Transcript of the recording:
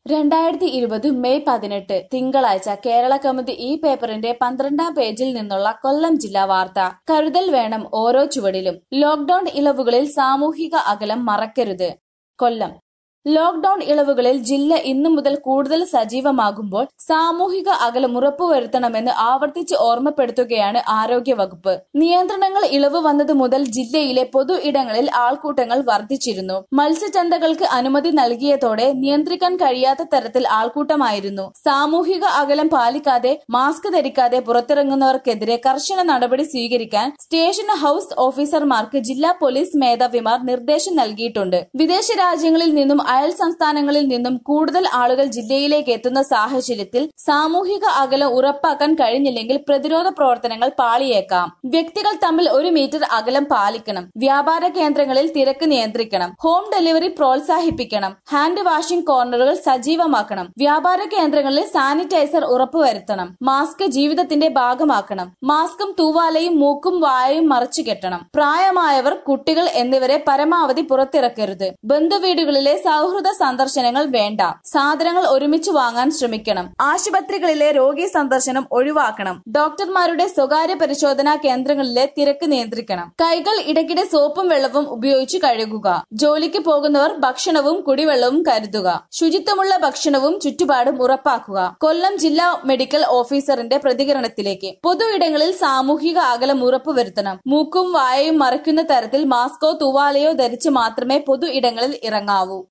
2020 May 18 തിങ്കളാഴ്ച കേരള കൗമുദി ഈ പേപ്പറിന്റെ 12-ാം പേജിൽ നിന്നുള്ള കൊല്ലം ജില്ലാ വാർത്ത. കരുതൽ വേണം ഓരോ ചുവടിലും. ലോക്ഡൌൺ ഇളവുകളിൽ സാമൂഹിക അകലം മറക്കരുത്. കൊല്ലം. ലോക്ഡൌൺ ഇളവുകളിൽ ജില്ല ഇന്നു മുതൽ കൂടുതൽ സജീവമാകുമ്പോൾ സാമൂഹിക അകലം ഉറപ്പുവരുത്തണമെന്ന് ആവർത്തിച്ച് ഓർമ്മപ്പെടുത്തുകയാണ് ആരോഗ്യവകുപ്പ്. നിയന്ത്രണങ്ങൾ ഇളവ് വന്നത് മുതൽ ജില്ലയിലെ പൊതു ഇടങ്ങളിൽ ആൾക്കൂട്ടങ്ങൾ വർദ്ധിച്ചിരുന്നു. മത്സ്യചന്തകൾക്ക് അനുമതി നൽകിയതോടെ നിയന്ത്രിക്കാൻ കഴിയാത്ത തരത്തിൽ ആൾക്കൂട്ടമായിരുന്നു. സാമൂഹിക അകലം പാലിക്കാതെ മാസ്ക് ധരിക്കാതെ പുറത്തിറങ്ങുന്നവർക്കെതിരെ കർശന നടപടി സ്വീകരിക്കാൻ സ്റ്റേഷൻ ഹൌസ് ഓഫീസർമാർക്ക് ജില്ലാ പോലീസ് മേധാവിമാർ നിർദ്ദേശം നൽകിയിട്ടുണ്ട്. വിദേശ രാജ്യങ്ങളിൽ നിന്നും അയൽ സംസ്ഥാനങ്ങളിൽ നിന്നും കൂടുതൽ ആളുകൾ ജില്ലയിലേക്ക് എത്തുന്ന സാഹചര്യത്തിൽ സാമൂഹിക അകലം ഉറപ്പാക്കാൻ കഴിഞ്ഞില്ലെങ്കിൽ പ്രതിരോധ പ്രവർത്തനങ്ങൾ പാളിയേക്കാം. വ്യക്തികൾ തമ്മിൽ 1 മീറ്റർ അകലം പാലിക്കണം. വ്യാപാര കേന്ദ്രങ്ങളിൽ തിരക്ക് നിയന്ത്രിക്കണം. ഹോം ഡെലിവറി പ്രോത്സാഹിപ്പിക്കണം. ഹാൻഡ് വാഷിംഗ് കോർണറുകൾ സജീവമാക്കണം. വ്യാപാര കേന്ദ്രങ്ങളിൽ സാനിറ്റൈസർ ഉറപ്പുവരുത്തണം. മാസ്ക് ജീവിതത്തിന്റെ ഭാഗമാക്കണം. മാസ്കും തൂവാലയും മൂക്കും വായയും മറച്ചുകെട്ടണം. പ്രായമായവർ, കുട്ടികൾ എന്നിവരെ പരമാവധി പുറത്തിറക്കരുത്. ബന്ധുവീടുകളിലെ സൗഹൃദ സന്ദർശനങ്ങൾ വേണ്ട. സാധനങ്ങൾ ഒരുമിച്ച് വാങ്ങാൻ ശ്രമിക്കണം. ആശുപത്രികളിലെ രോഗി സന്ദർശനം ഒഴിവാക്കണം. ഡോക്ടർമാരുടെ സ്വകാര്യ പരിശോധനാ കേന്ദ്രങ്ങളിലെ തിരക്ക് നിയന്ത്രിക്കണം. കൈകൾ ഇടയ്ക്കിടെ സോപ്പും വെള്ളവും ഉപയോഗിച്ച് കഴുകുക. ജോലിക്ക് പോകുന്നവർ ഭക്ഷണവും കുടിവെള്ളവും കരുതുക. ശുചിത്വമുള്ള ഭക്ഷണവും ചുറ്റുപാടും ഉറപ്പാക്കുക. കൊല്ലം ജില്ലാ മെഡിക്കൽ ഓഫീസറിന്റെ പ്രതികരണത്തിലേക്ക്. പൊതു ഇടങ്ങളിൽ സാമൂഹിക അകലം ഉറപ്പുവരുത്തണം. മൂക്കും വായയും മറയ്ക്കുന്ന തരത്തിൽ മാസ്കോ തൂവാലയോ ധരിച്ച് മാത്രമേ പൊതു ഇടങ്ങളിൽ ഇറങ്ങാവൂ.